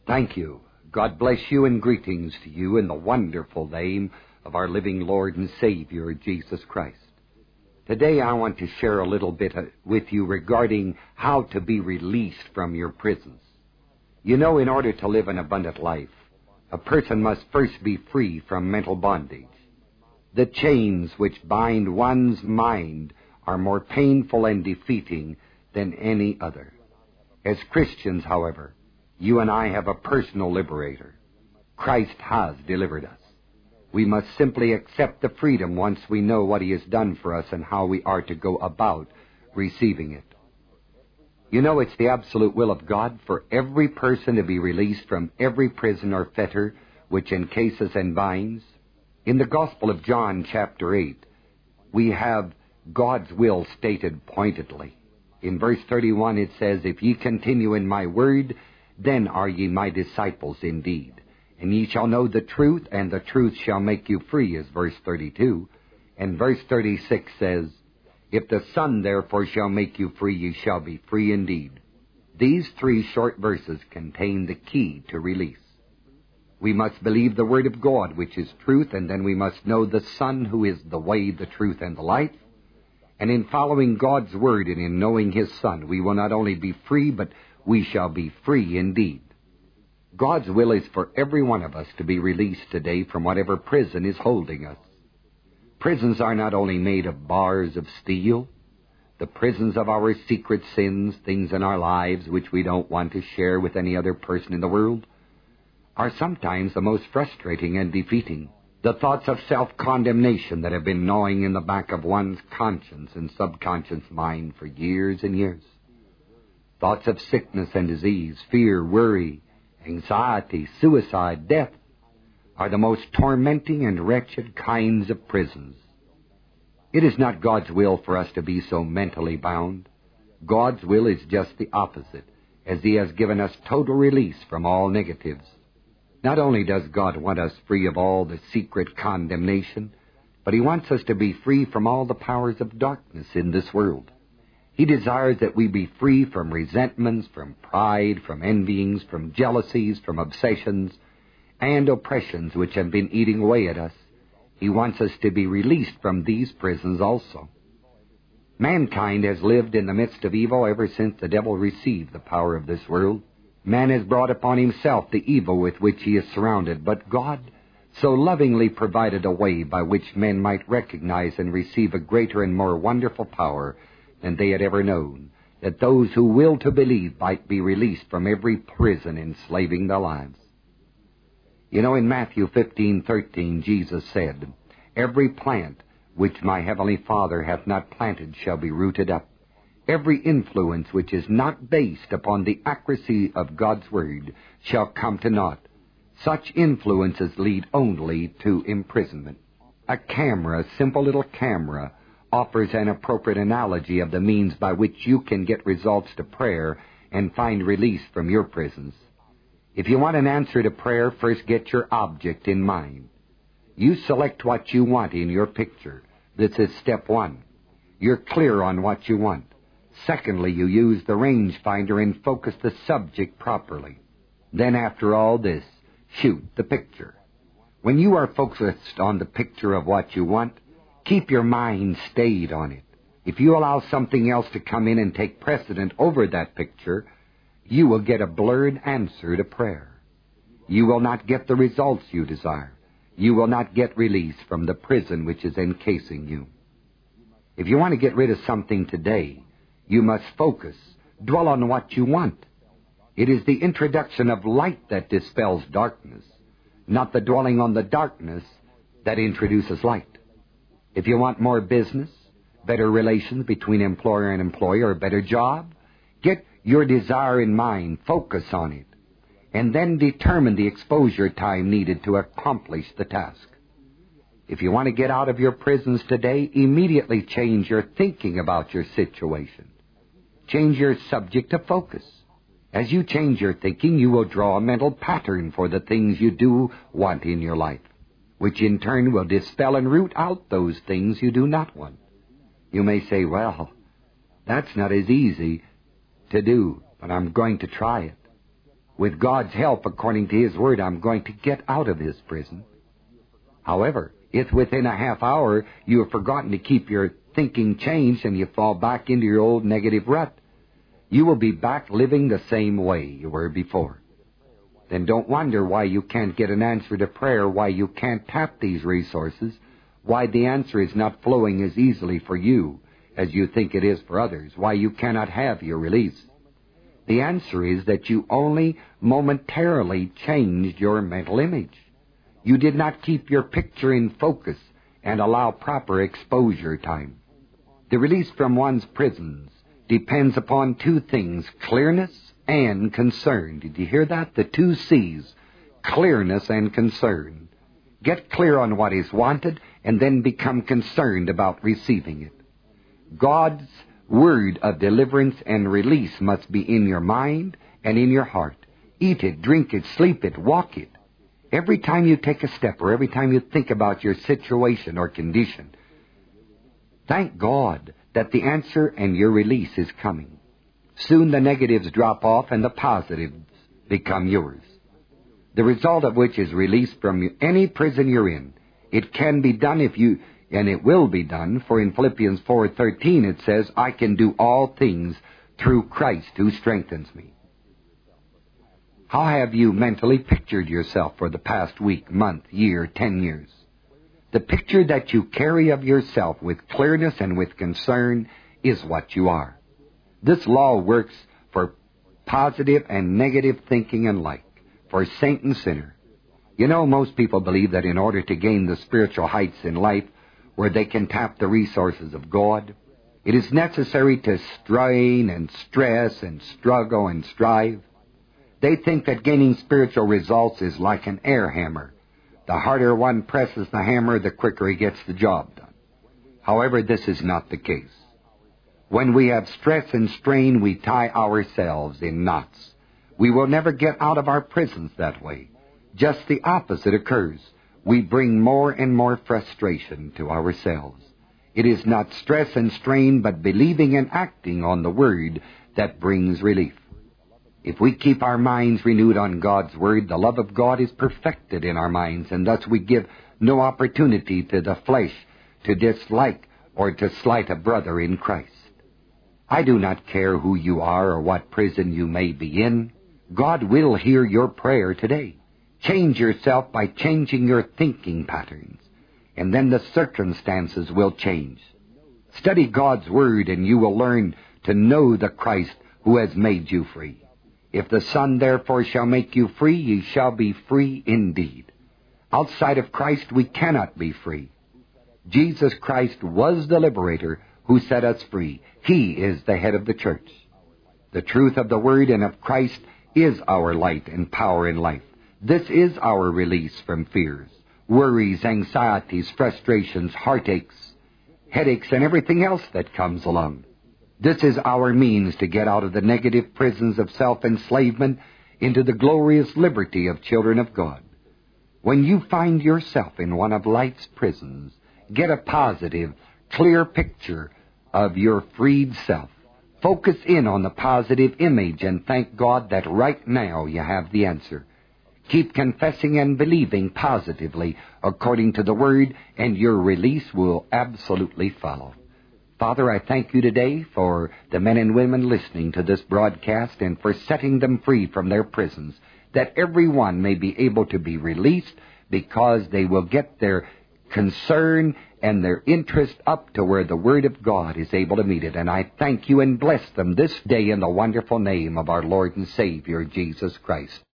Thank you. God bless you, and greetings to you in the wonderful name of our living Lord and Savior, Jesus Christ. Today I want to share a little bit with you regarding how to be released from your prisons. You know, in order to live an abundant life, a person must first be free from mental bondage. The chains which bind one's mind are more painful and defeating than any other. As Christians, however, you and I have a personal liberator. Christ has delivered us. We must simply accept the freedom once we know what He has done for us and how we are to go about receiving it. You know, it's the absolute will of God for every person to be released from every prison or fetter which encases and binds. In the Gospel of John, chapter 8, we have God's will stated pointedly. In verse 31 it says, "If ye continue in my word, then are ye my disciples indeed. And ye shall know the truth, and the truth shall make you free," is verse 32. And verse 36 says, "If the Son therefore shall make you free, ye shall be free indeed." These three short verses contain the key to release. We must believe the Word of God, which is truth, and then we must know the Son, who is the way, the truth, and the life. And in following God's Word and in knowing His Son, we will not only be free, but we shall be free indeed. God's will is for every one of us to be released today from whatever prison is holding us. Prisons are not only made of bars of steel. The prisons of our secret sins, things in our lives which we don't want to share with any other person in the world, are sometimes the most frustrating and defeating. The thoughts of self-condemnation that have been gnawing in the back of one's conscience and subconscious mind for years and years. Thoughts of sickness and disease, fear, worry, anxiety, suicide, death are the most tormenting and wretched kinds of prisons. It is not God's will for us to be so mentally bound. God's will is just the opposite, as He has given us total release from all negatives. Not only does God want us free of all the secret condemnation, but He wants us to be free from all the powers of darkness in this world. He desires that we be free from resentments, from pride, from envyings, from jealousies, from obsessions, and oppressions which have been eating away at us. He wants us to be released from these prisons also. Mankind has lived in the midst of evil ever since the devil received the power of this world. Man has brought upon himself the evil with which he is surrounded, but God so lovingly provided a way by which men might recognize and receive a greater and more wonderful power than they had ever known, that those who will to believe might be released from every prison enslaving their lives. You know, in Matthew 15:13, Jesus said, "Every plant which my heavenly Father hath not planted shall be rooted up." Every influence which is not based upon the accuracy of God's Word shall come to naught. Such influences lead only to imprisonment. A camera, a simple little camera, offers an appropriate analogy of the means by which you can get results to prayer and find release from your prisons. If you want an answer to prayer, first get your object in mind. You select what you want in your picture. This is step one. You're clear on what you want. Secondly, you use the rangefinder and focus the subject properly. Then, after all this, shoot the picture. When you are focused on the picture of what you want, keep your mind stayed on it. If you allow something else to come in and take precedent over that picture, you will get a blurred answer to prayer. You will not get the results you desire. You will not get release from the prison which is encasing you. If you want to get rid of something today, you must focus, dwell on what you want. It is the introduction of light that dispels darkness, not the dwelling on the darkness that introduces light. If you want more business, better relations between employer and employee, or a better job, get your desire in mind, focus on it, and then determine the exposure time needed to accomplish the task. If you want to get out of your prisons today, immediately change your thinking about your situation. Change your subject to focus. As you change your thinking, you will draw a mental pattern for the things you do want in your life, which in turn will dispel and root out those things you do not want. You may say, "Well, that's not as easy to do, but I'm going to try it." With God's help, according to His Word, I'm going to get out of this prison. However, if within a half hour you have forgotten to keep your thinking changed and you fall back into your old negative rut, you will be back living the same way you were before. Then don't wonder why you can't get an answer to prayer, why you can't tap these resources, why the answer is not flowing as easily for you as you think it is for others, why you cannot have your release. The answer is that you only momentarily changed your mental image. You did not keep your picture in focus and allow proper exposure time. The release from one's prisons depends upon two things, clearness and concern. Did you hear that? The two C's, clearness and concern. Get clear on what is wanted and then become concerned about receiving it. God's word of deliverance and release must be in your mind and in your heart. Eat it, drink it, sleep it, walk it. Every time you take a step or every time you think about your situation or condition, thank God that the answer and your release is coming. Soon the negatives drop off and the positives become yours. The result of which is release from any prison you're in. It can be done and it will be done, for in Philippians 4:13 it says, I can do all things through Christ who strengthens me. How have you mentally pictured yourself for the past week, month, year, 10 years? The picture that you carry of yourself with clearness and with concern is what you are. This law works for positive and negative thinking alike, for saint and sinner. You know, most people believe that in order to gain the spiritual heights in life, where they can tap the resources of God, it is necessary to strain and stress and struggle and strive. They think that gaining spiritual results is like an air hammer. The harder one presses the hammer, the quicker he gets the job done. However, this is not the case. When we have stress and strain, we tie ourselves in knots. We will never get out of our prisons that way. Just the opposite occurs. We bring more and more frustration to ourselves. It is not stress and strain, but believing and acting on the Word that brings relief. If we keep our minds renewed on God's Word, the love of God is perfected in our minds, and thus we give no opportunity to the flesh to dislike or to slight a brother in Christ. I do not care who you are or what prison you may be in. God will hear your prayer today. Change yourself by changing your thinking patterns, and then the circumstances will change. Study God's Word, and you will learn to know the Christ who has made you free. If the Son therefore shall make you free, ye shall be free indeed. Outside of Christ we cannot be free. Jesus Christ was the liberator who set us free. He is the head of the church. The truth of the Word and of Christ is our light and power in life. This is our release from fears, worries, anxieties, frustrations, heartaches, headaches, and everything else that comes along. This is our means to get out of the negative prisons of self-enslavement into the glorious liberty of children of God. When you find yourself in one of life's prisons, get a positive, clear picture of your freed self. Focus in on the positive image and thank God that right now you have the answer. Keep confessing and believing positively according to the Word, and your release will absolutely follow. Father, I thank you today for the men and women listening to this broadcast and for setting them free from their prisons, that everyone may be able to be released because they will get their concern and their interest up to where the Word of God is able to meet it. And I thank you and bless them this day in the wonderful name of our Lord and Savior, Jesus Christ.